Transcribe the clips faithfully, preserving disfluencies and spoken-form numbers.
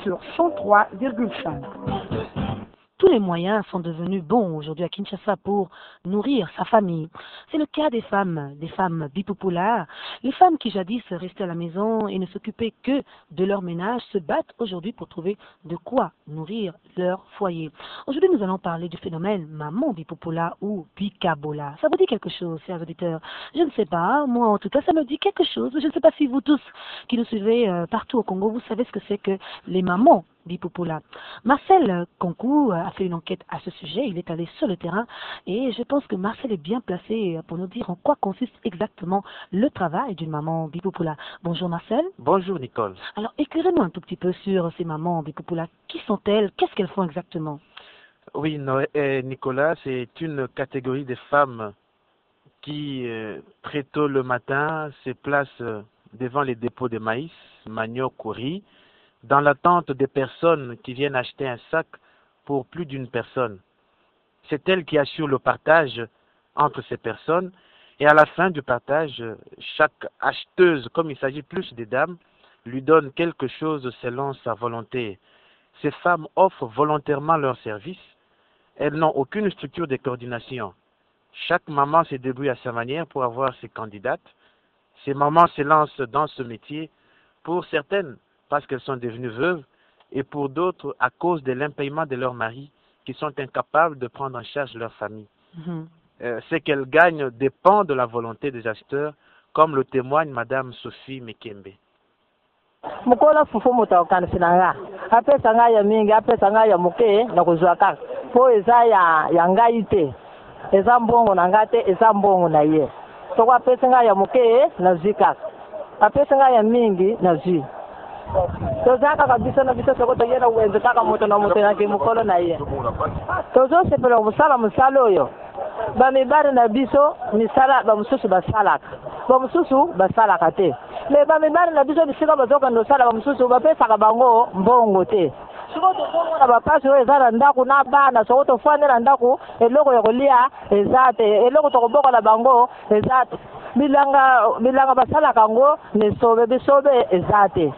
sur cent trois virgule cinq. Tous les moyens sont devenus bons aujourd'hui à Kinshasa pour nourrir sa famille. C'est le cas des femmes, des femmes bipopulaires. Les femmes qui jadis restaient à la maison et ne s'occupaient que de leur ménage se battent aujourd'hui pour trouver de quoi nourrir leur foyer. Aujourd'hui, nous allons parler du phénomène maman bipopula ou bikabola. Ça vous dit quelque chose, chers auditeurs? Je ne sais pas, moi en tout cas, ça me dit quelque chose. Je ne sais pas si vous tous qui nous suivez euh, partout au Congo, vous savez ce que c'est que les mamans bipopula. Marcel Concours a fait une enquête à ce sujet, il est allé sur le terrain et je pense que Marcel est bien placé pour nous dire en quoi consiste exactement le travail d'une maman bipopula. Bonjour Marcel. Bonjour Nicole. Alors éclairez-nous un tout petit peu sur ces mamans bipopula. Qui sont-elles? Qu'est-ce qu'elles font exactement? Oui, Noé, euh, Nicolas, c'est une catégorie de femmes qui, euh, très tôt le matin, se placent euh, devant les dépôts de maïs, manioc ou riz, dans l'attente des personnes qui viennent acheter un sac pour plus d'une personne. C'est elle qui assure le partage entre ces personnes et à la fin du partage, chaque acheteuse, comme il s'agit plus des dames, lui donne quelque chose selon sa volonté. Ces femmes offrent volontairement leurs services. Elles n'ont aucune structure de coordination. Chaque maman se débrouille à sa manière pour avoir ses candidates. Ces mamans se lancent dans ce métier pour certaines parce qu'elles sont devenues veuves, et pour d'autres à cause de l'impaiement de leurs maris qui sont incapables de prendre en charge leur famille. Mm-hmm. euh, ce qu'elles gagnent dépend de la volonté des acheteurs, comme le témoigne Madame Sophie Mekembe. Mukola fufu mutaokana sinanga apesa ngaya mingi apesa ngaya muke na kuzwaka po eza ya yangaite eza mbongo na ngate eza mbongo na ye to kwa pesa ngaya muke na zika apesa ngaya mingi na zi tozaka kabisa na biso soko toyena uwenze kaka moto na moto yake mukolo na ye tozo sepela musala musala oyo bamibari na biso misala bamususu basalaka bamususu basalaka te me bamibari na biso bisika bazoka ndosala bamususu bapesaka bango mbongo te soko tobongo na bapasi oyo eza na ndako na bana soko tofandela ndako eloko ya kolia eza te eloko tokobokola bango eza te bilanga bilanga basalaka yango nesobe bisobe eza te.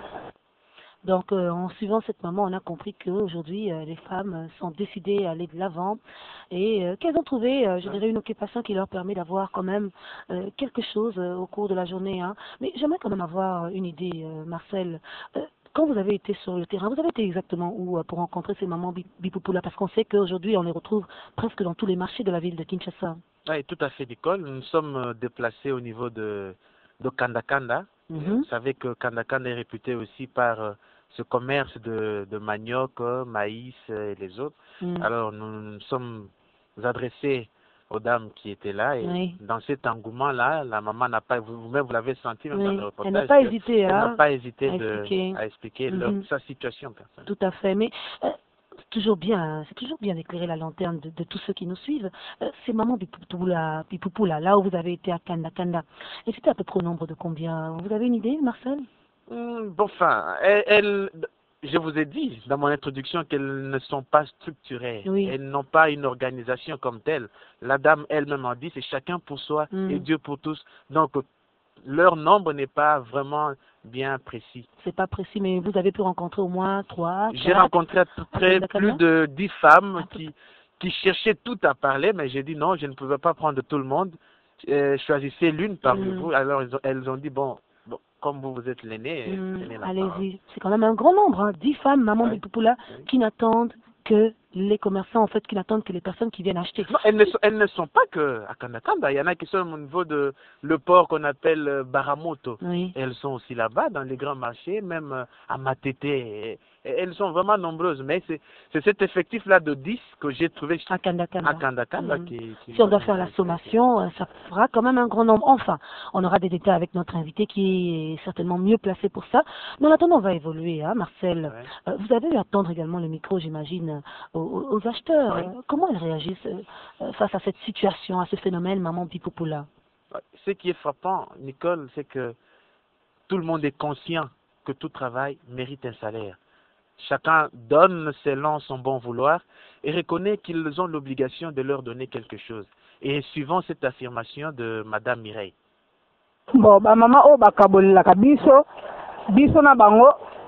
Donc, euh, en suivant cette maman, on a compris qu'aujourd'hui, euh, les femmes euh, sont décidées à aller de l'avant et euh, qu'elles ont trouvé, euh, je dirais, une occupation qui leur permet d'avoir quand même euh, quelque chose euh, au cours de la journée. Hein. Mais j'aimerais quand même avoir une idée, euh, Marcel. Euh, quand vous avez été sur le terrain, vous avez été exactement où euh, pour rencontrer ces mamans bipopula? Parce qu'on sait qu'aujourd'hui, on les retrouve presque dans tous les marchés de la ville de Kinshasa. Oui, tout à fait, Nicole. Nous sommes déplacés au niveau de, de Kandakanda. Mm-hmm. Vous savez que Kandakanda est réputé aussi par euh, ce commerce de, de manioc, maïs et les autres. Mm. Alors nous nous sommes adressés aux dames qui étaient là et oui. Dans cet engouement-là, la maman n'a pas, vous-même vous l'avez senti même oui. Dans le reportage, elle n'a pas hésité, elle hein, n'a pas hésité à de, expliquer, à expliquer mm-hmm. leur, sa situation personnelle. Tout à fait, mais euh, c'est toujours bien, c'est toujours bien d'éclairer la lanterne de, de tous ceux qui nous suivent. Euh, ces mamans bipopula, bipopula, là où vous avez été à Kandakanda, et c'était à peu près au nombre de combien? Vous avez une idée, Marcel? Mmh, bon, enfin, elles, elles, je vous ai dit dans mon introduction qu'elles ne sont pas structurées. Oui. Elles n'ont pas une organisation comme telle. La dame elle-même en dit, c'est chacun pour soi mmh. et Dieu pour tous. Donc, leur nombre n'est pas vraiment bien précis. C'est pas précis, mais vous avez pu rencontrer au moins trois. J'ai rencontré à peu près plus de dix femmes qui, qui cherchaient tout à parler, mais j'ai dit non, je ne pouvais pas prendre tout le monde. Euh, choisissez l'une parmi mmh. vous. Alors, elles ont, elles ont dit, bon, bon, comme vous, vous êtes l'aîné, mmh. allez-y. C'est quand même un grand nombre, hein. dix femmes, maman ouais. bipopula, oui. qui n'attendent que les commerçants, en fait, qui n'attendent que les personnes qui viennent acheter. Non, elles ne sont, elles ne sont pas que à Kandakanda. Il y en a qui sont au niveau de le port qu'on appelle Baramoto. Oui. Elles sont aussi là-bas, dans les grands marchés, même à Matete. Et, et elles sont vraiment nombreuses. Mais c'est cet effectif-là de dix que j'ai trouvé à Kandakanda. À Kandakanda mmh. qui, qui si on doit faire la sommation, ça fera quand même un grand nombre. Enfin, on aura des détails avec notre invité qui est certainement mieux placé pour ça. Mais en attendant, on va évoluer, hein, Marcel. Ouais. Euh, vous avez eu à tendre également le micro, j'imagine, aux, aux acheteurs. Oui. Euh, comment elles réagissent euh, face à cette situation, à ce phénomène maman bipopula? Ce qui est frappant, Nicole, c'est que tout le monde est conscient que tout travail mérite un salaire. Chacun donne selon son bon vouloir et reconnaît qu'ils ont l'obligation de leur donner quelque chose. Et suivant cette affirmation de Madame Mireille. Bon, bah maman, oh, bah kabolila kabiso, biso na bango,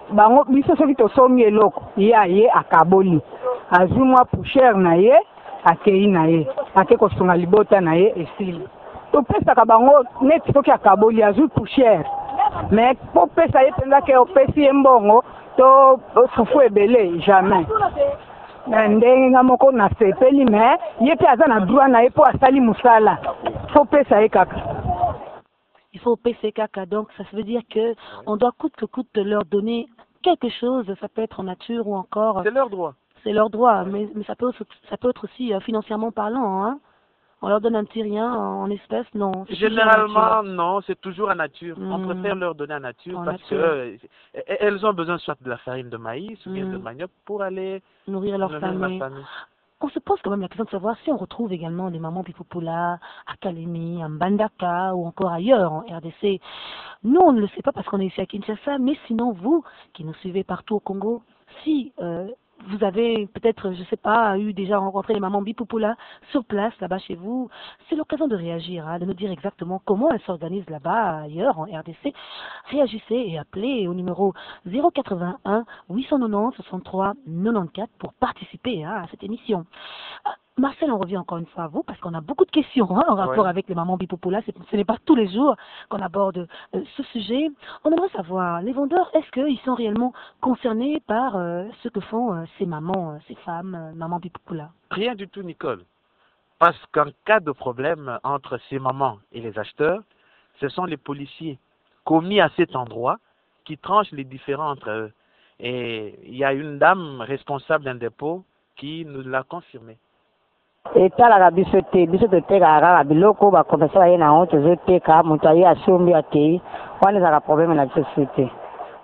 bango biso soki tosomi eloko ye aye akaboli azwi mwa poussière na ye akei na ye ake kosunga libota na ye esili topesaka bango neti soki akaboli azwi poussière mais po pesa ye mpenza ke opesi ye mbongo to fufu ebele jamais ndenge nga moko nasepeli mais ye mpe aza na droit na ye mpo asali mosala fo pesa ye kaka. Il faut payer caca, donc ça veut dire que on doit coûte que coûte leur donner quelque chose, ça peut être en nature ou encore... C'est leur droit. C'est leur droit, mais, mais ça, peut, ça peut être aussi euh, financièrement parlant. Hein. On leur donne un petit rien en, en espèces, non. Généralement, non, c'est toujours en nature. Mmh. On préfère leur donner en nature en parce nature. qu'elles ont besoin soit de la farine de maïs ou bien mmh. de manioc pour aller nourrir leur nourrir famille. La famille. On se pose quand même la question de savoir si on retrouve également des mamans Bipupula à Kalemi, à Mbandaka ou encore ailleurs en R D C. Nous, on ne le sait pas parce qu'on est ici à Kinshasa, mais sinon, vous qui nous suivez partout au Congo, si euh, vous avez peut-être, je ne sais pas, eu déjà rencontré les mamans Bipupula sur place, là-bas chez vous, c'est l'occasion de réagir, hein, de nous dire exactement comment elles s'organisent là-bas, ailleurs, en R D C. Réagissez et appelez au numéro zéro quatre-vingt-un huit cent quatre-vingt-dix soixante-trois quatre-vingt-quatorze pour participer hein, à cette émission. Marcel, on revient encore une fois à vous parce qu'on a beaucoup de questions hein, en rapport ouais. avec les mamans Bipupula. Ce n'est pas tous les jours qu'on aborde euh, ce sujet. On aimerait savoir, les vendeurs, est-ce qu'ils sont réellement concernés par euh, ce que font euh, ces mamans, euh, ces femmes, euh, mamans Bipupula? Rien du tout, Nicole. Parce qu'en cas de problème entre ces mamans et les acheteurs, ce sont les policiers commis à cet endroit qui tranchent les différends entre eux. Et il y a une dame responsable d'un dépôt qui nous l'a confirmé. etalaka biso te biso totekaka kaka biloko bakomesa baye na ngo tozoteka moto aye asombi akei wana ezalaka problème na biso su te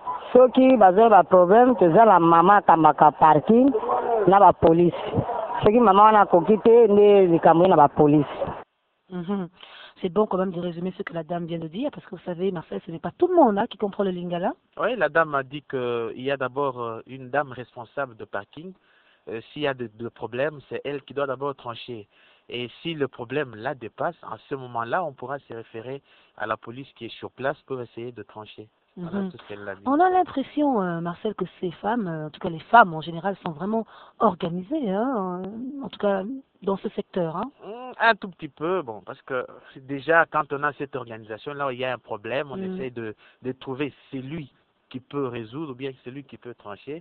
soki bazali baproblème toza na mama akambaka parking na bapolisi soki mama wana akoki te nde likambo ye na bapolisi. Mm-hmm. C'est bon quand même de résumer ce que la dame vient de dire, parce que vous savez, Marcel, ce n'est pas tout le monde hein, qui comprend le lingala. Oui, la dame a dit qu'il y a d'abord euh, une dame responsable de parking. Euh, S'il y a de, de problèmes, c'est elle qui doit d'abord trancher. Et si le problème la dépasse, en ce moment-là, on pourra se référer à la police qui est sur place pour essayer de trancher. Mm-hmm. Voilà tout ce qu'elle a dit. On a l'impression, euh, Marcel, que ces femmes, euh, en tout cas les femmes en général, sont vraiment organisées, hein, euh, en tout cas dans ce secteur. Hein. Un tout petit peu, bon, parce que déjà quand on a cette organisation, là où il y a un problème, on mm. essaie de, de trouver celui qui peut résoudre ou bien celui qui peut trancher.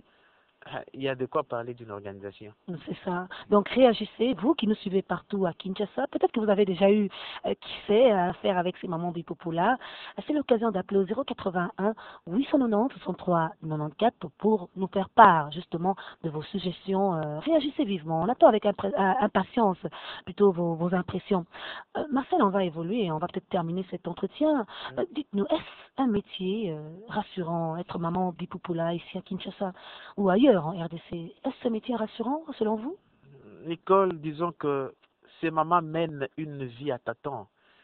Il y a de quoi parler d'une organisation. C'est ça. Donc réagissez, vous qui nous suivez partout à Kinshasa, peut-être que vous avez déjà eu, euh, qui sait, affaire avec ces mamans Bipupula. C'est l'occasion d'appeler au zéro quatre-vingt-un huit cent quatre-vingt-dix soixante-trois quatre-vingt-quatorze pour nous faire part justement de vos suggestions. Euh, réagissez vivement. On attend avec impatience plutôt vos, vos impressions. Euh, Marcel, on va évoluer et on va peut-être terminer cet entretien. Euh, dites-nous, est-ce un métier euh, rassurant, être maman Bipupula ici à Kinshasa ou ailleurs en R D C? Est-ce ce métier rassurant selon vous? Nicole, disons que ces mamans mènent une vie à tâtons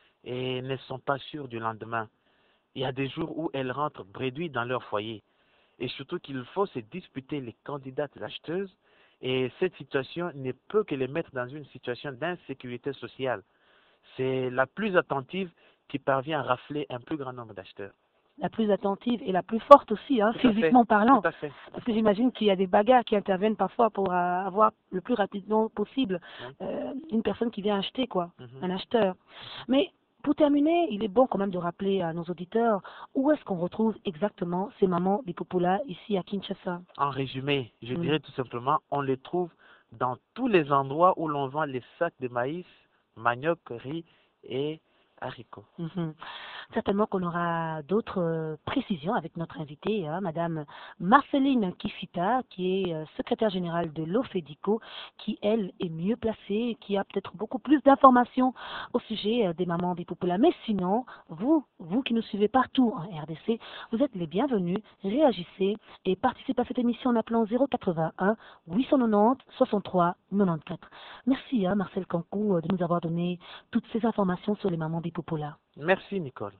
et ne sont pas sûres du lendemain. Il y a des jours où elles rentrent bredouilles dans leur foyer et surtout qu'il faut se disputer les candidates acheteuses et cette situation ne peut que les mettre dans une situation d'insécurité sociale. C'est la plus attentive qui parvient à rafler un plus grand nombre d'acheteurs. La plus attentive et la plus forte aussi, hein, physiquement parlant. Tout à fait. Parce que j'imagine qu'il y a des bagarres qui interviennent parfois pour euh, avoir le plus rapidement possible oui. euh, une personne qui vient acheter, quoi, mm-hmm. un acheteur. Mais pour terminer, il est bon quand même de rappeler à nos auditeurs où est-ce qu'on retrouve exactement ces mamans Bipupula ici à Kinshasa. En résumé, je mm. dirais tout simplement, on les trouve dans tous les endroits où l'on vend les sacs de maïs, manioc, riz et haricots. Mm-hmm. Certainement qu'on aura d'autres euh, précisions avec notre invitée, hein, Madame Marceline Kifita, qui est euh, secrétaire générale de l'OFEDICO, qui, elle, est mieux placée, qui a peut-être beaucoup plus d'informations au sujet euh, des mamans Bipupula. Mais sinon, vous, vous qui nous suivez partout en R D C, vous êtes les bienvenus, réagissez et participez à cette émission en appelant zéro quatre-vingt-un huit cent quatre-vingt-dix soixante-trois quatre-vingt-quatorze. Merci, hein, Marcel Kankou, de nous avoir donné toutes ces informations sur les mamans Bipupula. Merci, Nicole.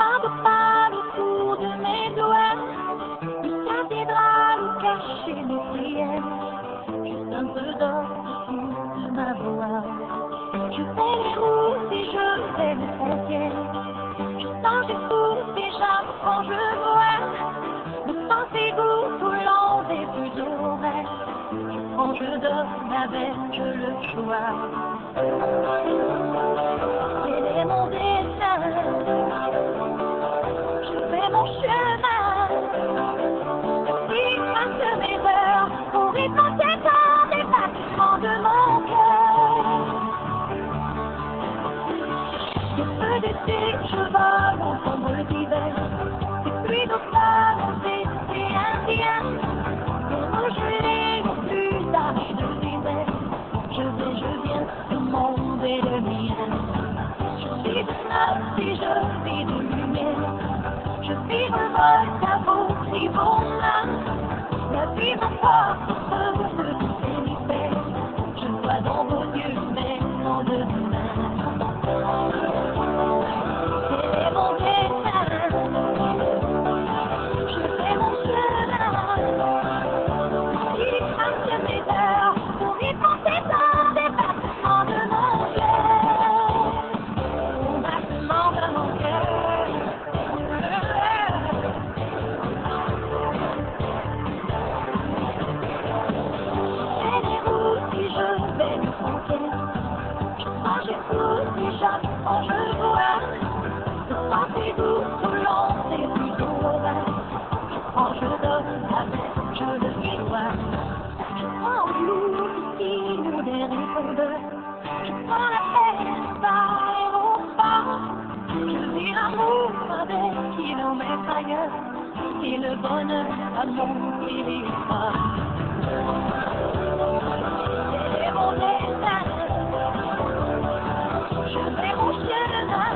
Cathédrale cachée avais-je le choix? Quel est mon destin? Je fais mon chemin. Il passe mes heures pour y penser dans des battements de mon cœur. Des feux d'été, je vole en sombre d'hiver. Des pluies d'octobre, d'été indien. Des regelés au plus d'âge de l'hiver. Je vais, je viens, le monde est le mien. Je suis de neuf et je vis de lumière. Je vis un vol à vos si bon là. La vie m'emporte au feu de tous ces mystères. Je vois dans vos yeux mes noms de demain. Quel est mon destin? Je fais mon chemin. Il passe mes heures pour y penser dans des battements de mon cœur. Au battement de mon cœur. Quand je vois le passé doux, tout long, c'est plutôt vain. Quand je donne la main, je le fais voir. Je prends au loup ici le dernier fondeur. Je prends la peine par l'aéroport. Je vis l'amour avec kilomètres ailleurs. Et le bonheur à mon territoire. C'est mon destin. Je fais mon chemin.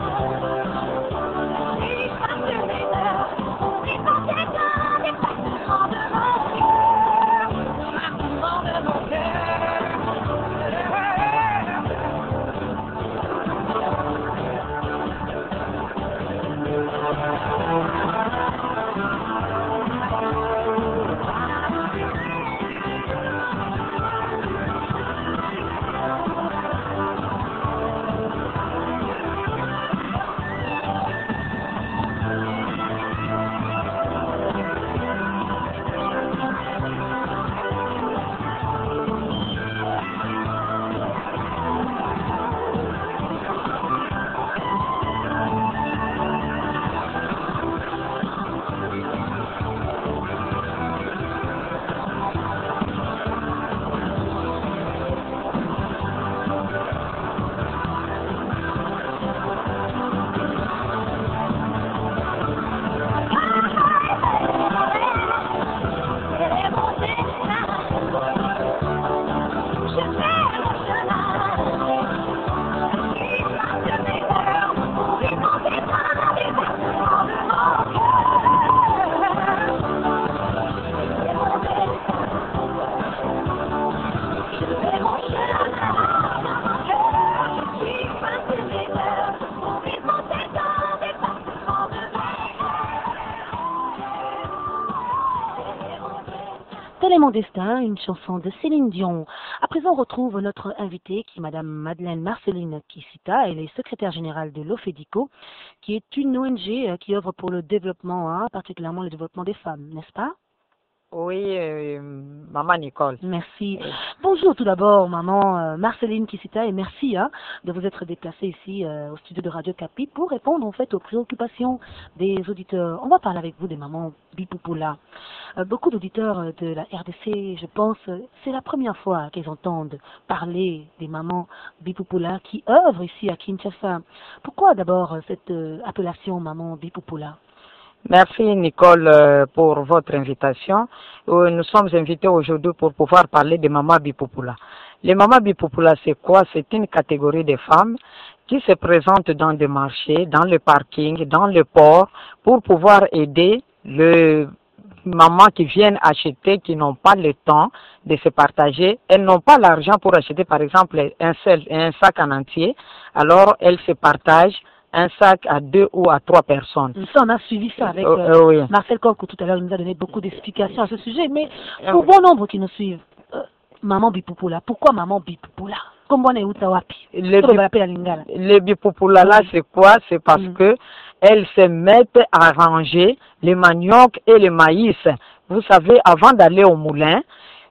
Il passe mes heures pour y penser dans les battements de mon cœur. Battements de mon cœur. Tel est mon destin, une chanson de Céline Dion. À présent, on retrouve notre invitée qui est Madame Madeleine Marceline Kissita. Elle est secrétaire générale de l'OFEDICO, qui est une O N G qui œuvre pour le développement, hein, particulièrement le développement des femmes, n'est-ce pas? Oui, euh, maman Nicole. Merci. Oui. Bonjour tout d'abord, maman euh, Marceline Kissita, et merci hein, de vous être déplacée ici euh, au studio de Radio Capi pour répondre en fait aux préoccupations des auditeurs. On va parler avec vous des mamans Bipoupoula. Euh, beaucoup d'auditeurs de la R D C, je pense, c'est la première fois qu'ils entendent parler des mamans Bipoupoula qui œuvrent ici à Kinshasa. Pourquoi d'abord cette euh, appellation maman Bipoupoula? Merci Nicole pour votre invitation. Nous sommes invités aujourd'hui pour pouvoir parler des mamans Bipoupoula. Les mamans Bipoupoula, c'est quoi? C'est une catégorie de femmes qui se présentent dans des marchés, dans le parking, dans le port, pour pouvoir aider les mamans qui viennent acheter, qui n'ont pas le temps de se partager. Elles n'ont pas l'argent pour acheter par exemple un seul, un sac en entier. Alors elles se partagent un sac à deux ou à trois personnes. Ça, on a suivi ça avec euh, euh, oui. Marcel Corco tout à l'heure. Il nous a donné beaucoup d'explications à ce sujet. Mais pour bon nombre qui nous suivent, euh, maman Bipoupoula, pourquoi maman Bipoupoula? Comment on est utawapi? Les Bipoupoula là, c'est quoi? C'est parce mm. que elles se mettent à ranger les maniocs et les maïs. Vous savez, avant d'aller au moulin,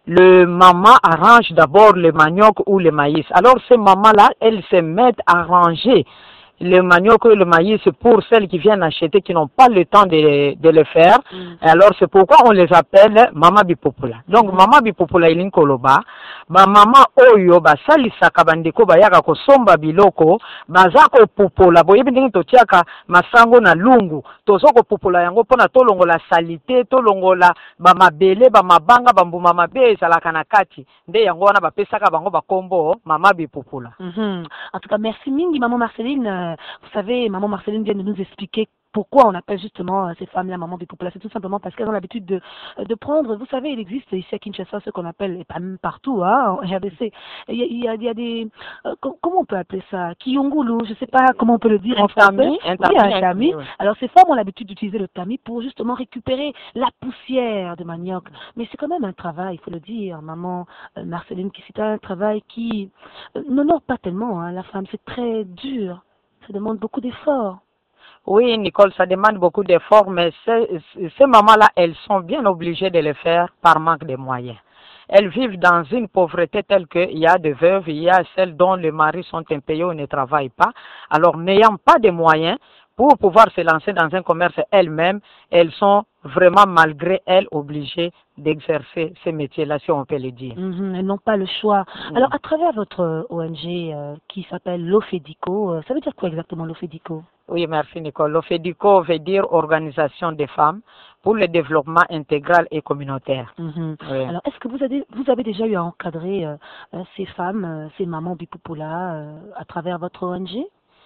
le maman arrange d'abord le manioc ou le maïs. Alors ces mamans-là, elles se mettent à ranger le manioc et le maïs pour celles qui viennent acheter, qui n'ont pas le temps de, de le faire. Mm. Alors c'est pourquoi on les appelle Mama Bipopula. Donc mm. Mama Bipopula ilin koloba, ba mama oyo ba salisaka bandeko bayaka kosomba biloko, bazako popola, boyebi ndenge totiaka masango na lungu, tozoko popola yango pona tolongola salite, tolongola ba mabele, ba mabanga, ba mbuma mabe ezalaka na kati. Nde yango wana bapesaka bango bakombo Mama Bipopula. Mm -hmm. En tout cas, merci mingi Maman Marceline. Vous savez, Maman Marceline vient de nous expliquer pourquoi on appelle justement ces femmes-là Maman Bipopula. C'est tout simplement parce qu'elles ont l'habitude de, de prendre, vous savez, il existe ici à Kinshasa ce qu'on appelle, et pas même partout, hein, en R D C, il y a, il y a, il y a des, euh, comment on peut appeler ça, Kiyongulu, je ne sais pas comment on peut le dire un en français. Tamis, un oui, tamis, un tamis. Oui. Alors ces femmes ont l'habitude d'utiliser le tamis pour justement récupérer la poussière de manioc. Mais c'est quand même un travail, il faut le dire, Maman euh, Marceline, qui c'est un travail qui euh, n'honore pas tellement hein, la femme, c'est très dur, ça demande beaucoup d'efforts. Oui, Nicole, ça demande beaucoup d'efforts, mais ces, ces mamans-là, elles sont bien obligées de le faire par manque de moyens. Elles vivent dans une pauvreté telle qu'il y a des veuves, il y a celles dont les maris sont impayés ou ne travaillent pas. Alors, n'ayant pas de moyens pour pouvoir se lancer dans un commerce elles-mêmes, elles sont vraiment, malgré elles, obligées d'exercer ces métiers-là, si on peut le dire. Mm-hmm, elles n'ont pas le choix. Mm-hmm. Alors, à travers votre O N G euh, qui s'appelle l'OFEDICO, euh, ça veut dire quoi exactement l'OFEDICO? Oui, merci Nicole. L'OFEDICO veut dire Organisation des femmes pour le développement intégral et communautaire. Mm-hmm. Oui. Alors, est-ce que vous avez, vous avez déjà eu à encadrer euh, euh, ces femmes, euh, ces mamans Bipopula euh, à travers votre O N G?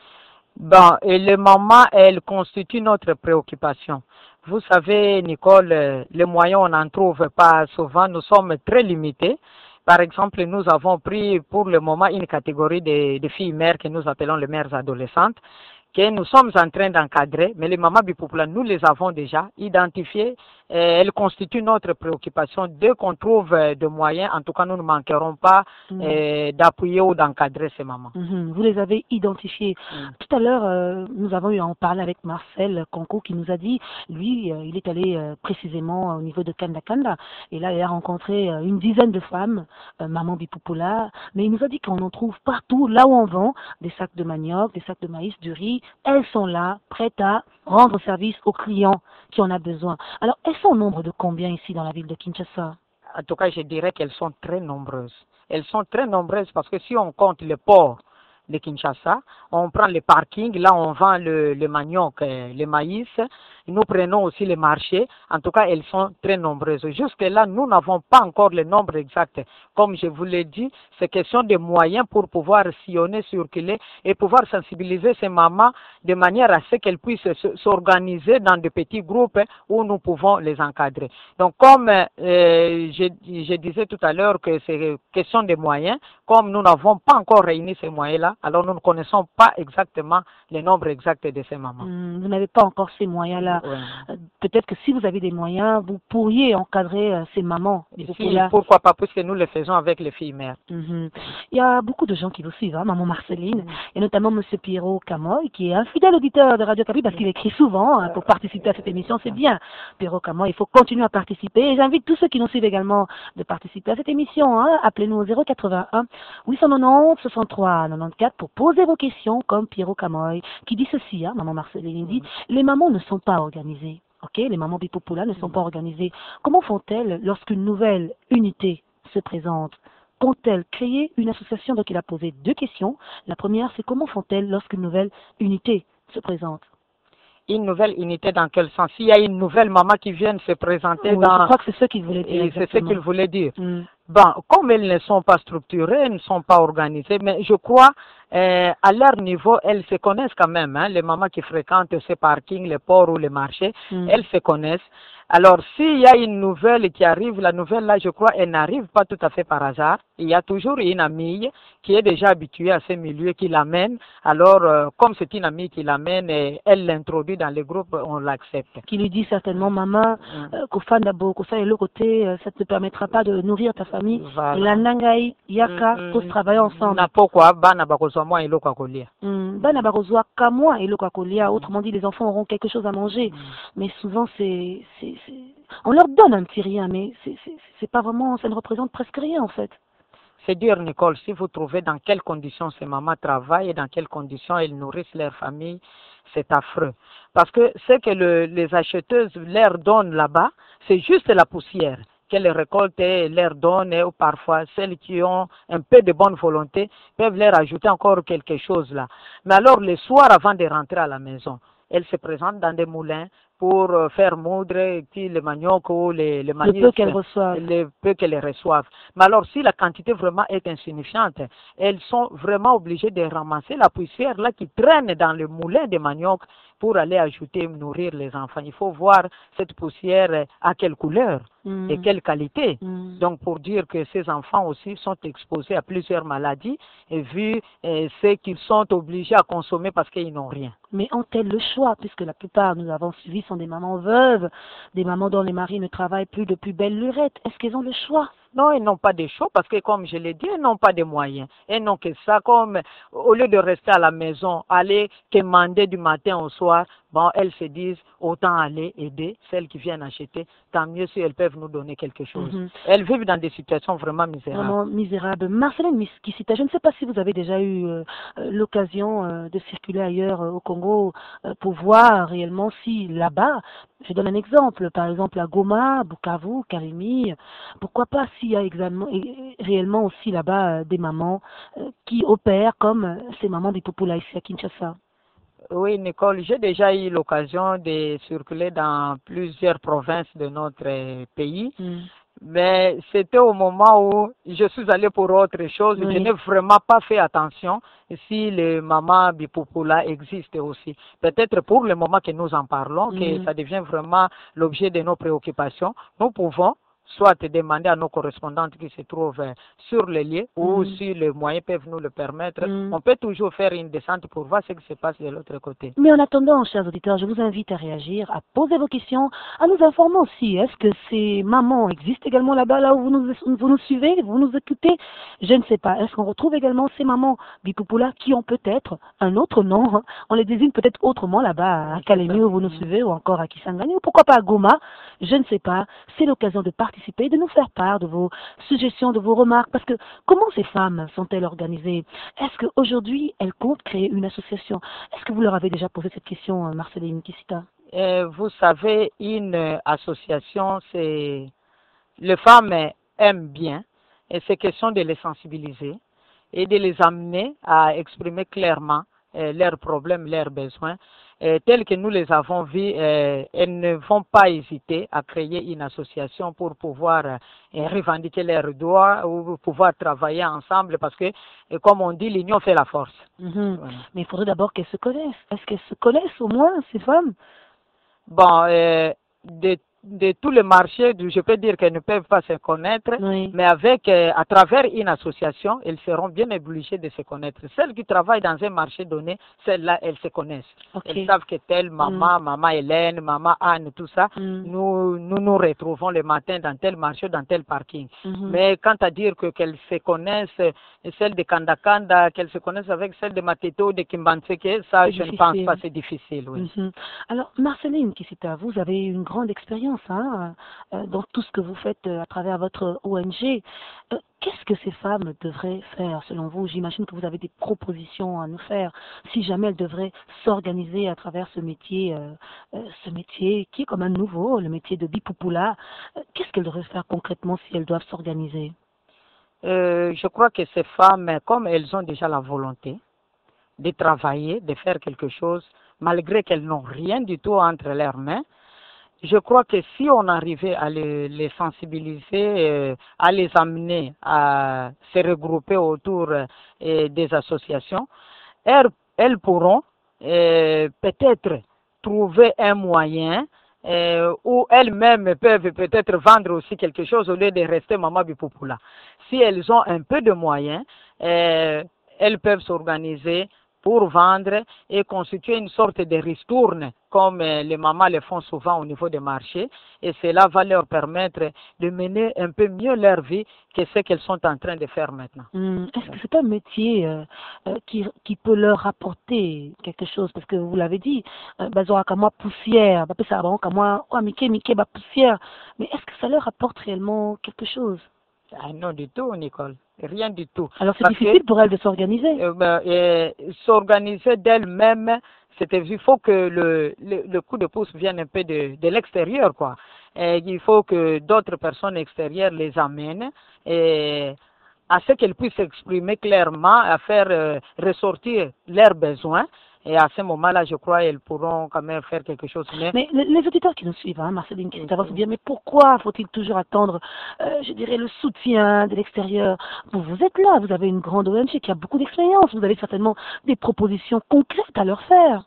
Bon, et les mamans, elles constituent notre préoccupation. Vous savez, Nicole, les moyens, on n'en trouve pas souvent. Nous sommes très limités. Par exemple, nous avons pris pour le moment une catégorie de, de filles mères que nous appelons les mères adolescentes, que nous sommes en train d'encadrer, mais les mamans Bipopula, nous les avons déjà identifiées. Euh, elles constituent notre préoccupation. Dès qu'on trouve euh, des moyens, en tout cas, nous ne manquerons pas mmh. euh, d'appuyer ou d'encadrer ces mamans. Mmh. Vous les avez identifiées. Mmh. Tout à l'heure, euh, nous avons eu à en parler avec Marcel Conco qui nous a dit, lui, euh, il est allé euh, précisément au niveau de Kanda Kanda, et là, il a rencontré euh, une dizaine de femmes, euh, mamans Bipopula, mais il nous a dit qu'on en trouve partout, là où on vend, des sacs de manioc, des sacs de maïs, du riz. Elles sont là, prêtes à rendre service aux clients qui en ont besoin. Alors, elles sont au nombre de combien ici dans la ville de Kinshasa? En tout cas, je dirais qu'elles sont très nombreuses. Elles sont très nombreuses parce que si on compte le port de Kinshasa, on prend le parking, là on vend le, le manioc, le maïs, nous prenons aussi les marchés. En tout cas, elles sont très nombreuses. Jusque-là, nous n'avons pas encore le nombre exact. Comme je vous l'ai dit, c'est question de moyens pour pouvoir sillonner, circuler et pouvoir sensibiliser ces mamans de manière à ce qu'elles puissent s'organiser dans de petits groupes où nous pouvons les encadrer. Donc, comme euh, je, je disais tout à l'heure que c'est question de moyens, comme nous n'avons pas encore réuni ces moyens-là, alors nous ne connaissons pas exactement le nombre exact de ces mamans. Mmh, vous n'avez pas encore ces moyens-là. Ouais. Peut-être que si vous avez des moyens, vous pourriez encadrer euh, ces mamans. Si, pourquoi pas, puisque nous le faisons avec les filles mères. Mmh. Il y a beaucoup de gens qui vous suivent, hein, Maman Marceline, mmh. et notamment M. Pierrot Kamoy, qui est un fidèle auditeur de Radio Kapi, parce qu'il écrit souvent hein, pour participer à cette émission. C'est bien, Pierrot Kamoy, il faut continuer à participer. Et j'invite tous ceux qui nous suivent également de participer à cette émission. Hein. Appelez-nous au zéro quatre-vingt-un huit cent quatre-vingt-onze soixante-trois quatre-vingt-quatorze pour poser vos questions, comme Pierrot Kamoy, qui dit ceci, hein, Maman Marceline, il dit, les mamans ne sont pas organisées. Ok, les mamans Bipopula ne sont pas organisées. Comment font-elles lorsqu'une nouvelle unité se présente? Qu'ont-elles créé une association? Donc il a posé deux questions. La première, c'est comment font-elles lorsqu'une nouvelle unité se présente? Une nouvelle unité dans quel sens? S'il y a une nouvelle maman qui vient se présenter oui, dans... Je crois que c'est ce qu'il voulait dire. C'est ce qu'il voulait dire. Mm. Bon, comme elles ne sont pas structurées, elles ne sont pas organisées, mais je crois, euh, à leur niveau, elles se connaissent quand même, hein, les mamans qui fréquentent ces parkings, les ports ou les marchés, mm. elles se connaissent. Alors, s'il y a une nouvelle qui arrive, la nouvelle là, je crois, elle n'arrive pas tout à fait par hasard. Il y a toujours une amie qui est déjà habituée à ces milieux qui l'amène. Alors, euh, comme c'est une amie qui l'amène et elle l'introduit dans les groupes, on l'accepte. Qui lui dit certainement, maman, Kofa Ndabo, Kofa et le côté, ça ne te permettra pas de nourrir ta famille. La Nangaï, Yaka, tous travailler ensemble. Na pourquoi, bana bako bazwamo eloko ya kolia. Mm. Bana barozwa kamwa eloko ya kolia, autrement dit, les enfants auront quelque chose à manger. Mm. Mais souvent, c'est, c'est, c'est... on leur donne un petit rien, mais c'est, c'est, c'est pas vraiment, ça ne représente presque rien en fait. C'est dur, Nicole, si vous trouvez dans quelles conditions ces mamans travaillent et dans quelles conditions elles nourrissent leur famille, c'est affreux. Parce que ce que le, les acheteuses leur donnent là-bas, c'est juste la poussière qu'elles récoltent et leur donnent, ou parfois celles qui ont un peu de bonne volonté peuvent leur ajouter encore quelque chose là. Mais alors le soir, avant de rentrer à la maison, elles se présentent dans des moulins pour faire moudre le manioc ou les, les maïs, le peu qu'elles reçoivent. Le peu qu'elles reçoivent. Mais alors, si la quantité vraiment est insignifiante, elles sont vraiment obligées de ramasser la poussière là qui traîne dans le moulin de manioc pour aller ajouter, nourrir les enfants. Il faut voir cette poussière à quelle couleur mm. et quelle qualité. Mm. Donc, pour dire que ces enfants aussi sont exposés à plusieurs maladies et vu eh, ce qu'ils sont obligés à consommer parce qu'ils n'ont rien. Mais ont-elles le choix, puisque la plupart, nous avons suivi, sont des mamans veuves, des mamans dont les maris ne travaillent plus depuis belle lurette. Est-ce qu'elles ont le choix? Non, ils n'ont pas de choix parce que, comme je l'ai dit, ils n'ont pas de moyens. Ils n'ont que ça, comme au lieu de rester à la maison, aller commander du matin au soir, bon, elles se disent autant aller aider celles qui viennent acheter, tant mieux si elles peuvent nous donner quelque chose. Mm-hmm. Elles vivent dans des situations vraiment misérables. Vraiment misérables. Marceline Kisita, je ne sais pas si vous avez déjà eu euh, l'occasion euh, de circuler ailleurs euh, au Congo euh, pour voir réellement si là-bas, je donne un exemple, par exemple à Goma, Bukavu, Kalemi, pourquoi pas s'il y a examen, réellement aussi là-bas euh, des mamans euh, qui opèrent comme euh, ces mamans des Popula ici à Kinshasa. Oui, Nicole, j'ai déjà eu l'occasion de circuler dans plusieurs provinces de notre pays, mm. mais c'était au moment où je suis allée pour autre chose. Oui. Je n'ai vraiment pas fait attention si les mamans bipopula existent aussi. Peut-être pour le moment que nous en parlons, mm. que ça devient vraiment l'objet de nos préoccupations, nous pouvons soit demander à nos correspondantes qui se trouvent sur le lieu mm. ou si les moyens peuvent nous le permettre, mm. on peut toujours faire une descente pour voir ce qui se passe de l'autre côté. Mais en attendant, chers auditeurs, je vous invite à réagir, à poser vos questions, à nous informer aussi. Est-ce que ces mamans existent également là-bas, là où vous nous, vous nous suivez, vous nous écoutez? Je ne sais pas. Est-ce qu'on retrouve également ces mamans bipopula qui ont peut-être un autre nom? On les désigne peut-être autrement là-bas, à Kalemi où vous nous suivez, ou encore à Kisangani, ou pourquoi pas à Goma? Je ne sais pas. C'est l'occasion de participer, de nous faire part de vos suggestions, de vos remarques, parce que comment ces femmes sont-elles organisées? Est-ce qu'aujourd'hui, elles comptent créer une association? Est-ce que vous leur avez déjà posé cette question, Marceline Kisita? Euh, vous savez, une association, c'est... Les femmes aiment bien, et c'est question de les sensibiliser et de les amener à exprimer clairement euh, leurs problèmes, leurs besoins. Euh, tels que nous les avons vus, euh, elles ne vont pas hésiter à créer une association pour pouvoir euh, revendiquer leurs droits ou pouvoir travailler ensemble parce que, euh, comme on dit, l'union fait la force. Mm-hmm. Voilà. Mais il faudrait d'abord qu'elles se connaissent. Est-ce qu'elles se connaissent au moins, ces femmes? Bon, euh, de de tous les marchés, je peux dire qu'elles ne peuvent pas se connaître, oui. mais avec, euh, à travers une association, elles seront bien obligées de se connaître. Celles qui travaillent dans un marché donné, celles-là, elles se connaissent. Okay. Elles savent que telle maman, mm. maman Hélène, maman Anne, tout ça, mm. nous, nous nous retrouvons le matin dans tel marché, dans tel parking. Mm-hmm. Mais quant à dire que qu'elles se connaissent, celles de Kandakanda, qu'elles se connaissent avec celles de Mateto, de Kimbanseke, ça, je difficile. ne pense pas, c'est difficile. Oui. Mm-hmm. Alors, Marceline Kisita, vous avez une grande expérience Hein, euh, dans tout ce que vous faites euh, à travers votre O N G. Euh, Qu'est-ce que ces femmes devraient faire selon vous? J'imagine que vous avez des propositions à nous faire si jamais elles devraient s'organiser à travers ce métier, euh, euh, ce métier qui est comme un nouveau, le métier de bipopula. Euh, Qu'est-ce qu'elles devraient faire concrètement si elles doivent s'organiser? euh, Je crois que ces femmes, comme elles ont déjà la volonté de travailler, de faire quelque chose, malgré qu'elles n'ont rien du tout entre leurs mains, je crois que si on arrivait à les, les sensibiliser, euh, à les amener à se regrouper autour euh, des associations, elles, elles pourront euh, peut-être trouver un moyen euh, où elles-mêmes peuvent peut-être vendre aussi quelque chose au lieu de rester maman bipopula. Si elles ont un peu de moyens, euh, elles peuvent s'organiser pour vendre et constituer une sorte de ristourne, comme euh, les mamans le font souvent au niveau des marchés, et cela va leur permettre de mener un peu mieux leur vie que ce qu'elles sont en train de faire maintenant. Hum, Est-ce que c'est un métier euh, euh, qui, qui peut leur rapporter quelque chose? Parce que vous l'avez dit, euh, bazora kama poussière, bah, ça va kama oh mike mike bah poussière. Mais est-ce que ça leur apporte réellement quelque chose? Ah, non du tout, Nicole, rien du tout. Alors c'est Parce difficile que, pour elles de s'organiser. euh, ben, euh, s'organiser d'elle-même, c'était, il faut que le, le, le coup de pouce vienne un peu de, de l'extérieur, quoi. Et il faut que d'autres personnes extérieures les amènent et à ce qu'elles puissent s'exprimer clairement, à faire euh, ressortir leurs besoins. Et à ce moment-là, je crois qu'elles pourront quand même faire quelque chose. Mais, Mais les, les auditeurs qui nous suivent, hein, Marceline, qui se bien, mais pourquoi faut-il toujours attendre, euh, je dirais, le soutien de l'extérieur? Vous, vous êtes là, vous avez une grande O N G qui a beaucoup d'expérience, vous avez certainement des propositions concrètes à leur faire.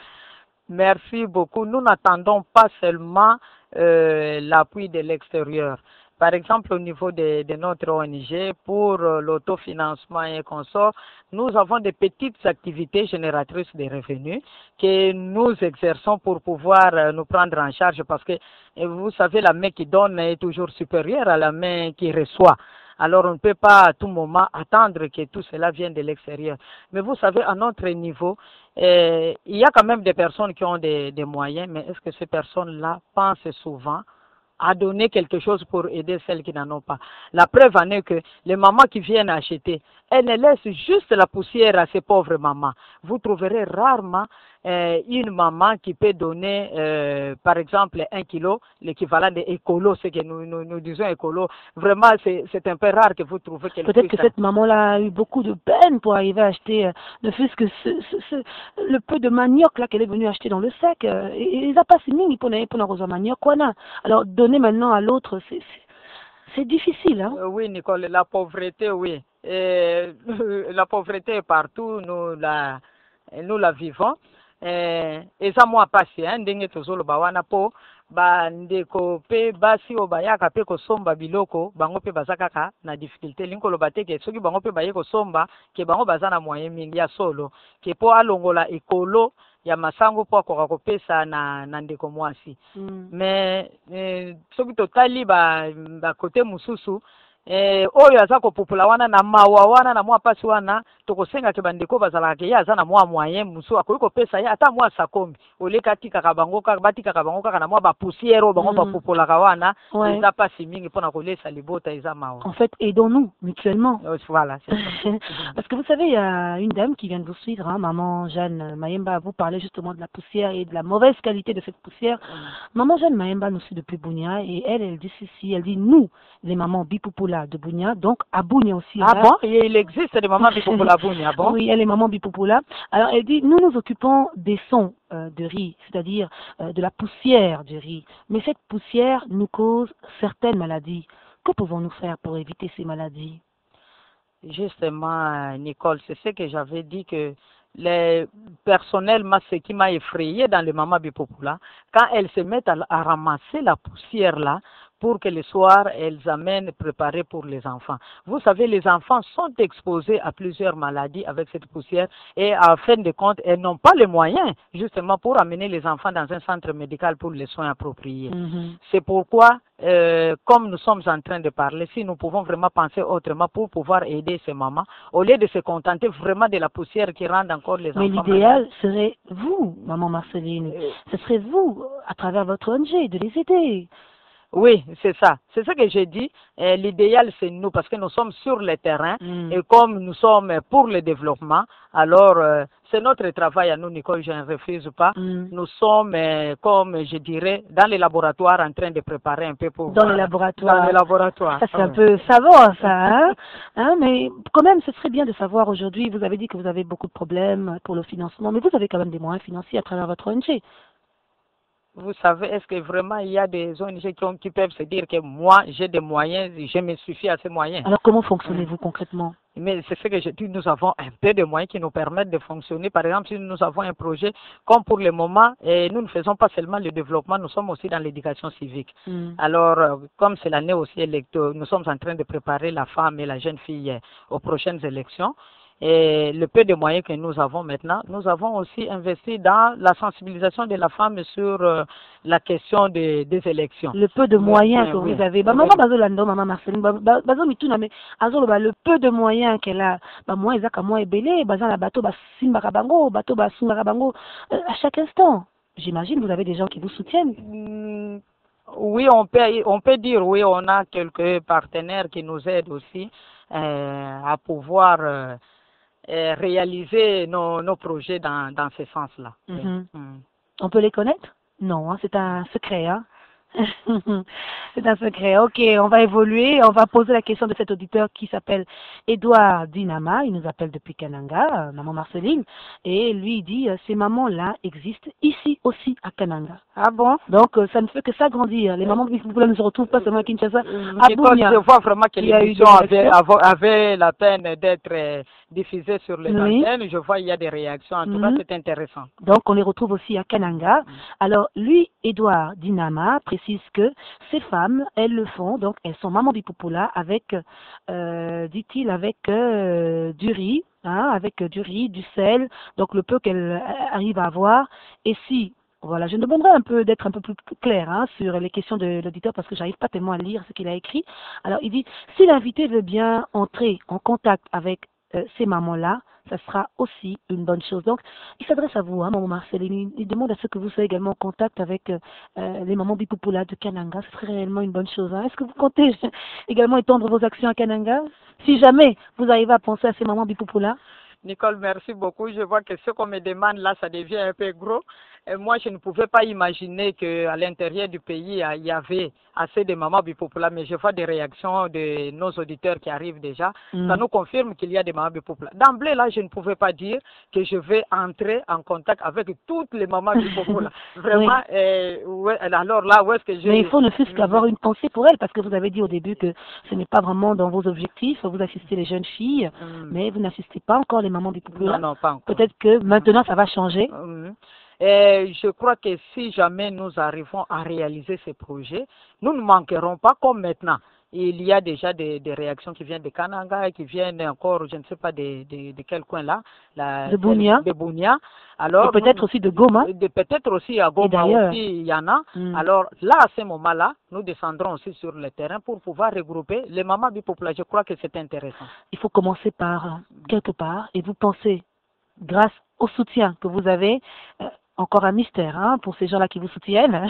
merci beaucoup. Nous n'attendons pas seulement euh, l'appui de l'extérieur. Par exemple, au niveau de, de notre O N G, pour euh, l'autofinancement et consorts, nous avons des petites activités génératrices de revenus que nous exerçons pour pouvoir euh, nous prendre en charge parce que, euh, vous savez, la main qui donne est toujours supérieure à la main qui reçoit. Alors, on ne peut pas à tout moment attendre que tout cela vienne de l'extérieur. Mais vous savez, à notre niveau, euh, il y a quand même des personnes qui ont des, des moyens, mais est-ce que ces personnes-là pensent souvent à donner quelque chose pour aider celles qui n'en ont pas? La preuve en est que les mamans qui viennent acheter, elles ne laissent juste la poussière à ces pauvres mamans. Vous trouverez rarement euh, une maman qui peut donner, euh, par exemple, un kilo, l'équivalent de écolo, ce que nous, nous, nous disons écolo. Vraiment, c'est un peu rare que vous trouvez quelque chose. Peut-être que cette maman-là a eu beaucoup de peine pour arriver à acheter, euh, ne fût-ce que ce, ce, ce, le peu de manioc là qu'elle est venue acheter dans le sec. Euh, et ils n'ont pas si mis pour pour manioc quoi. Alors donner maintenant à l'autre, c'est c'est difficile, hein? Euh, oui, Nicole, la pauvreté, oui. Et, la pauvreté est partout, nous la, nous la vivons. Et ça, moi, passé, hein, dengue tozolo bawana po, ba ndeko pe basi o bayaka pe ko somba biloko, bango pe bazakaka na difficulté linko lo bateke, soki bango pe baye ko somba, ke bango bazana moyen mingi ya solo, ke po alongola ekolo, ya masango po akoka kopesa na, na ndeko mwasi. Mm. Mais eh, soki totali ba, ba kote mususu, eh, oyo aza kopupula wana na mawa wana na mwa pasi wana tokosenga ke bandeko bazalaka ke ye aza na mwa moyen musu akoki kopesa ye ata mwa sakombi oleka tikaka bango kaka batikaka bango kaka na mwa bapoussière oyo bango bapupulaka wana eza pasi mingi mpona kolesa libota eza mawa. En fait, aidons-nous mutuellement. Voilà, c'est ça. Parce que vous savez, il y a une dame qui vient de vous suivre, hein, maman Jeanne Mayemba, vous parlez justement de la poussière et de la mauvaise qualité de cette poussière. Mm. Maman Jeanne Mayemba nous suit depuis Bunia et elle, elle dit ceci, elle dit nous, les mamans Bipupula de Bunia, donc à Bunia aussi. Ah bon? Il existe des mamans Bipupula à Bunia, bon? Oui, elle est maman Bipupula. Alors elle dit, nous nous occupons des sons euh, de riz, c'est-à-dire euh, de la poussière du riz. Mais cette poussière nous cause certaines maladies. Que pouvons-nous faire pour éviter ces maladies? Justement, Nicole, c'est ce que j'avais dit que les personnellement, ce qui m'a effrayé dans les mamans Bipupula, quand elles se mettent à, à ramasser la poussière là, pour que le soir, elles amènent préparées pour les enfants. Vous savez, les enfants sont exposés à plusieurs maladies avec cette poussière et à fin de compte, elles n'ont pas les moyens justement pour amener les enfants dans un centre médical pour les soins appropriés. Mm-hmm. C'est pourquoi, euh, comme nous sommes en train de parler, si nous pouvons vraiment penser autrement pour pouvoir aider ces mamans, au lieu de se contenter vraiment de la poussière qui rend encore les Mais enfants. Mais l'idéal serait vous, maman Marceline, euh, ce serait vous, à travers votre O N G, de les aider. Oui, c'est ça. C'est ce que j'ai dit. Euh, L'idéal, c'est nous, parce que nous sommes sur le terrain mm. et comme nous sommes pour le développement, alors euh, c'est notre travail à nous, Nicole, je ne refuse pas. Mm. Nous sommes, euh, comme je dirais, dans les laboratoires en train de préparer un peu pour... Dans les laboratoires. Dans les laboratoires. Ça, c'est ouais. un peu savant, ça. Hein? hein? Mais quand même, ce serait bien de savoir aujourd'hui, vous avez dit que vous avez beaucoup de problèmes pour le financement, mais vous avez quand même des moyens financiers à travers votre O N G. Vous savez, est-ce que vraiment il y a des O N G qui, ont, qui peuvent se dire que moi, j'ai des moyens, je me suffis à ces moyens? Alors, comment fonctionnez-vous mmh. concrètement? Mais c'est ce que je dis, nous avons un peu de moyens qui nous permettent de fonctionner. Par exemple, si nous avons un projet, comme pour le moment, et nous ne faisons pas seulement le développement, nous sommes aussi dans l'éducation civique. Mm. Alors, comme c'est l'année aussi électorale, nous sommes en train de préparer la femme et la jeune fille aux prochaines élections. Et le peu de moyens que nous avons maintenant, nous avons aussi investi dans la sensibilisation de la femme sur euh, la question des, des élections. Le peu de moyens que oui. vous avez. Bah, maman Bazolando, maman Marceline, bah, bah, Bazo Mituna, mais Azolo, bah, le peu de moyens qu'elle a, bah, moi, Isaac, moi, Ebele, Bazan, la bateau, bah, Simbarabango, bateau, bah, Simbarabango, euh, à chaque instant. J'imagine, vous avez des gens qui vous soutiennent. Mm, oui, on peut, on peut dire, oui, on a quelques partenaires qui nous aident aussi euh, à pouvoir euh, euh, réaliser nos, nos projets dans, dans ce sens-là. Mm-hmm. Mm. On peut les connaître? Non, hein, c'est un secret, hein. C'est un secret. Ok, on va évoluer. On va poser la question de cet auditeur qui s'appelle Edouard Dinama. Il nous appelle depuis Kananga, euh, maman Marceline. Et lui, il dit, euh, ces mamans-là existent ici aussi à Kananga. Ah bon? Donc, euh, ça ne fait que s'agrandir. Les mamans Bipoupoula ne se retrouvent pas seulement à Kinshasa. À Nicole, Bunia. je vois vraiment que Il y a eu l'émission des avait, réactions. avait, avait la peine d'être euh, diffusée sur les Oui. antennes. Je vois qu'il y a des réactions. En tout Mhm. cas, c'est intéressant. Donc, on les retrouve aussi à Kananga. Alors, lui, Edouard Dinama, précise que ces femmes, elles le font, donc elles sont maman Bipoupoula avec, euh, dit-il, avec euh, du riz, hein, avec du riz, du sel, donc le peu qu'elles euh, arrivent à avoir. Et si, voilà, je me demanderai un peu d'être un peu plus clair hein, sur les questions de l'auditeur parce que j'arrive pas tellement à lire ce qu'il a écrit. Alors, il dit, si l'invité veut bien entrer en contact avec euh, ces mamans-là, ça sera aussi une bonne chose. Donc, il s'adresse à vous, hein, maman Marceline. Il demande à ce que vous soyez également en contact avec euh, euh, les mamans Bipoupoula de Kananga. Ce serait réellement une bonne chose. Hein. Est-ce que vous comptez également étendre vos actions à Kananga? Si jamais vous arrivez à penser à ces mamans Bipoupoula? Nicole, merci beaucoup. Je vois que ce qu'on me demande là, ça devient un peu gros. Et moi, je ne pouvais pas imaginer qu'à l'intérieur du pays, il y avait assez de mamans bipopulaires, mais je vois des réactions de nos auditeurs qui arrivent déjà. Mm. Ça nous confirme qu'il y a des mamans bipopulaires. D'emblée, là, je ne pouvais pas dire que je vais entrer en contact avec toutes les mamans bipopulaires. Vraiment, oui. euh, ouais, alors là, où est-ce que je... Mais il faut ne fût-ce qu'avoir une pensée pour elles, parce que vous avez dit au début que ce n'est pas vraiment dans vos objectifs. Vous assistez les jeunes filles, mm. mais vous n'assistez pas encore les mamans bipopulaires. Non, non, pas encore. Peut-être que maintenant, ça va changer. Mm. Et je crois que si jamais nous arrivons à réaliser ces projets, nous ne manquerons pas comme maintenant. Il y a déjà des, des réactions qui viennent de Kananga et qui viennent encore, je ne sais pas de, de, de quel coin là. La, de Bunia. De Bunia. Alors, et peut-être aussi de Goma. Peut-être aussi à Goma aussi, il y en a. Mm. Alors là, à ce moment-là, nous descendrons aussi sur le terrain pour pouvoir regrouper les mamans bipopulaires. Je crois que c'est intéressant. Il faut commencer par quelque part et vous pensez, grâce au soutien que vous avez, euh, encore un mystère hein, pour ces gens-là qui vous soutiennent.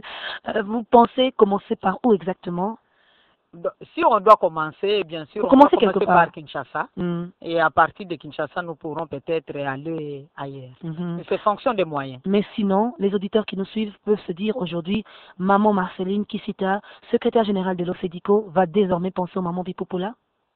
Vous pensez commencer par où exactement? Si on doit commencer, bien sûr, Faut on commencer doit commencer part. par Kinshasa. Mm. Et à partir de Kinshasa, nous pourrons peut-être aller ailleurs. Mm-hmm. C'est fonction des moyens. Mais sinon, les auditeurs qui nous suivent peuvent se dire aujourd'hui, maman Marceline Kissita, secrétaire générale de l'Ofedico, va désormais penser aux mamans Bipopula?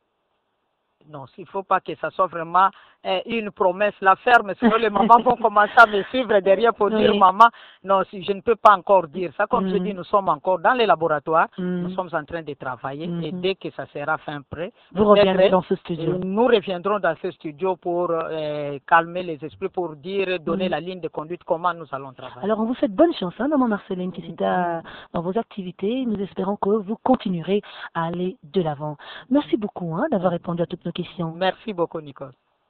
Non, il ne faut pas que ça soit vraiment euh, une promesse la ferme, sinon les mamans vont commencer à me suivre derrière pour oui. dire maman, non, si je ne peux pas encore dire ça. Comme mm. je dis, nous sommes encore dans les laboratoires, mm. nous sommes en train de travailler mm. et dès que ça sera fin prêt, vous reviendrez dans ce studio. Nous reviendrons dans ce studio pour euh, calmer les esprits, pour dire, donner mm. la ligne de conduite, comment nous allons travailler. Alors on vous souhaite bonne chance, hein, maman Marceline Kissita, mm. dans vos activités. Nous espérons que vous continuerez à aller de l'avant. Merci beaucoup hein, d'avoir répondu à toutes nos questions. Merci beaucoup, Nicole.